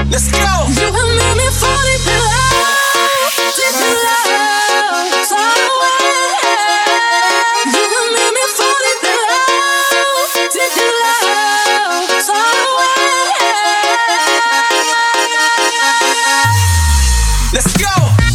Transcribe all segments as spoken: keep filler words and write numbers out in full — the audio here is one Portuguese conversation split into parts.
Let's go. You have made me fall in love, deep in love, so you have made me fall in love, deep in love, so let's go.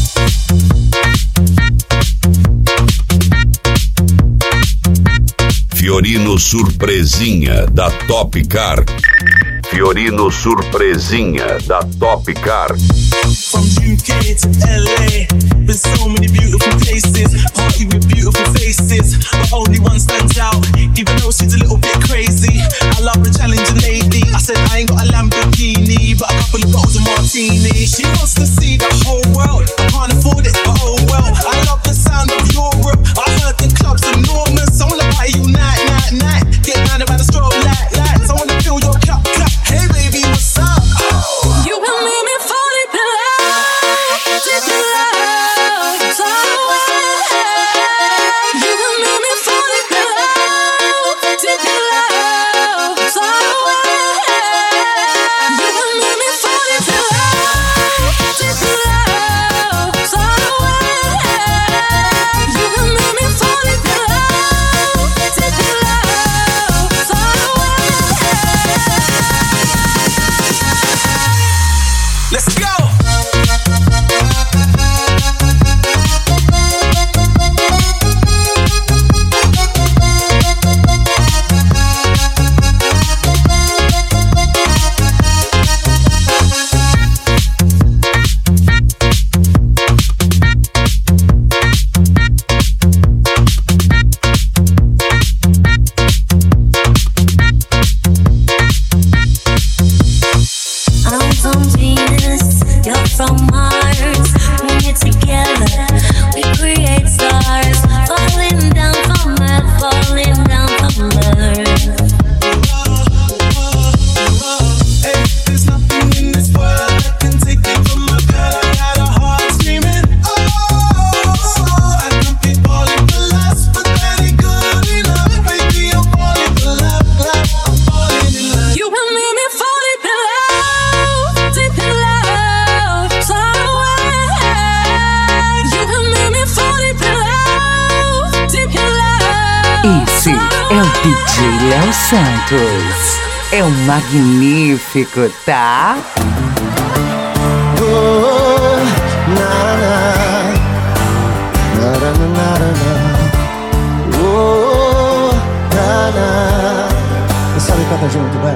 Fiorino Surpresinha da Top Car. Fiorino Surpresinha da Top Car. From U K to L A, been so many beautiful places, party with beautiful faces, but only one stands out, even though she's a little bit crazy. I love a challenging lady. I said I ain't got a Lamborghini, but a couple of bottles of martini. She wants to see the whole world, I can't afford it, but oh well. I love the sound of Europe, I heard the clubs enormous. I wanna party you night, night, night, get down about the strobe light, lights. I wanna feel your clap, clap. Hey baby, what's up? Oh. You can make me fall in love, deep in love, so you can make me fall in love, deep in love, so you can make me fall in love, deep in love, so you can make me fall in love, deep in love, so let's go. I'm from Venus, you're from Mars. When we're together, we create stars. Falling down from earth, falling down from earth. Hey, there's nothing in this world that can take it from my girl. I got a heart screaming, oh, I can be falling for lust, but that ain't good enough. Baby, I'm falling for love, love, I'm falling in love. You can make me fall in love, deep in love, so you can make me fall in love, deep in love. Esse é o D J Léo Santos. É um magnífico, tá? Oh, na, na. Na, na, na, na, na. Oh, na, na. Quem sabe canta junto, vai.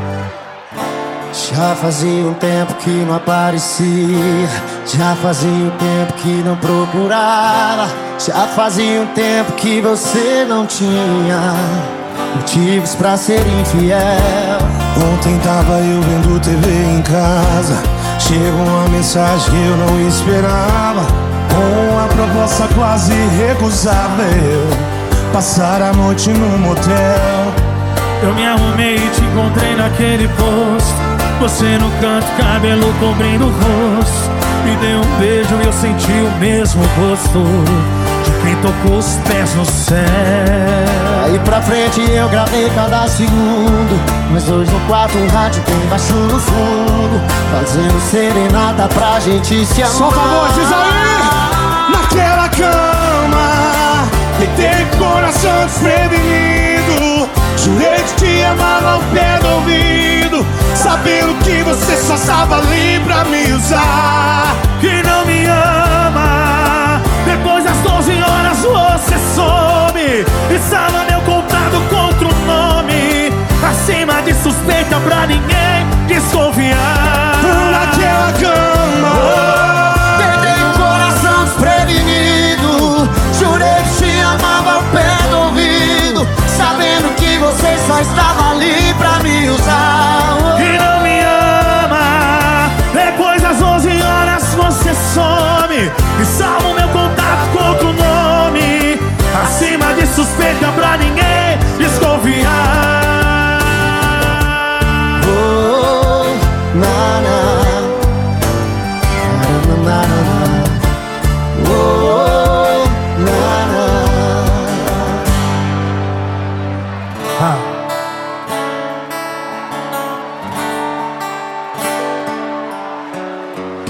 Já fazia um tempo que não aparecia, já fazia um tempo que não procurava, já fazia um tempo que você não tinha motivos pra ser infiel. Ontem tava eu vendo T V em casa, chegou uma mensagem que eu não esperava, com uma proposta quase recusável, passar a noite num motel. Eu me arrumei e te encontrei naquele posto, você no canto, cabelo cobrindo o rosto. Me deu um beijo e eu senti o mesmo gosto de quem tocou os pés no céu. Aí pra frente eu gravei cada segundo, nós dois no quarto, um rádio bem baixo no fundo, fazendo serenata pra gente se amar. Solta a voz, diz aí! Naquela cama, que tem coração desprevenido, jurei que te amava ao pé do ouvido, sabendo que você só estava ali pra me usar. Que não me ama, depois das doze horas você some e salva meu contato com outro nome, acima de suspeita pra ninguém desconfiar. Naquela cama, tentei um coração desprevenido, jurei que te amava ao pé do ouvido, sabendo que você só estava ali pra me usar. Que não me ama, depois das onze horas você some e salva o meu contato com outro nome, acima de suspeita pra ninguém desconfiar. Oh, na,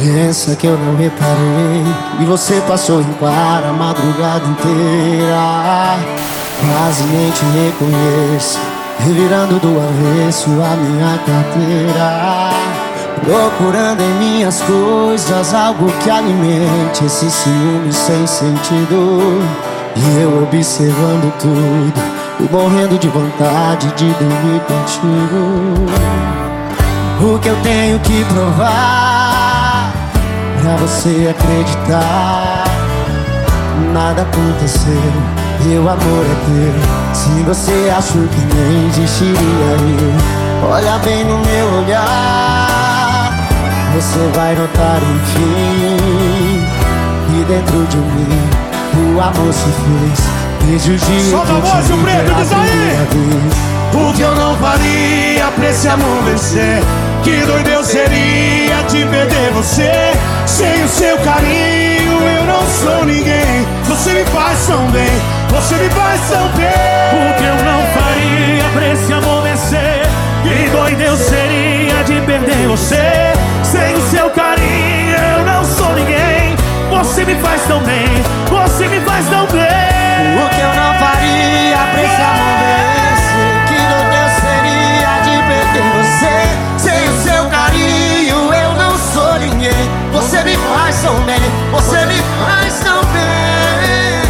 Pensa que eu não reparei e você passou em claro a madrugada inteira. Quase nem te reconheço, revirando do avesso a minha carteira, procurando em minhas coisas algo que alimente esse ciúme sem sentido. E eu observando tudo e morrendo de vontade de dormir contigo. O que eu tenho que provar pra você acreditar? Nada aconteceu, meu amor é teu. Se você achou que nem existiria eu, olha bem no meu olhar, você vai notar enfim que dentro de mim o amor se fez. Desde o dia solta a voz, o preto, diz aí! O que eu não faria pra esse amor vencer? Que doido eu seria de perder você. Sem o seu carinho eu não sou ninguém. Você me faz tão bem, você me faz tão bem. O que eu não faria pra esse amor vencer? Que doido eu seria de perder você. Sem o seu carinho eu não sou ninguém. Você me faz tão bem, você me faz tão bem. O que eu não faria pra esse amor vencer? Que doido eu seria de perder você. Sem o seu carinho eu não sou ninguém. Você me faz tão bem, você me faz tão bem.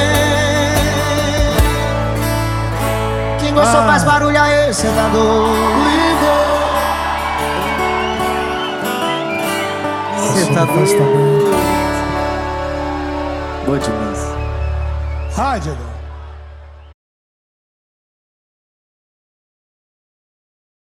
Quem gostou faz barulho aí, cê tá doido. Cê tá doido. Boa demais. Ai, Diego.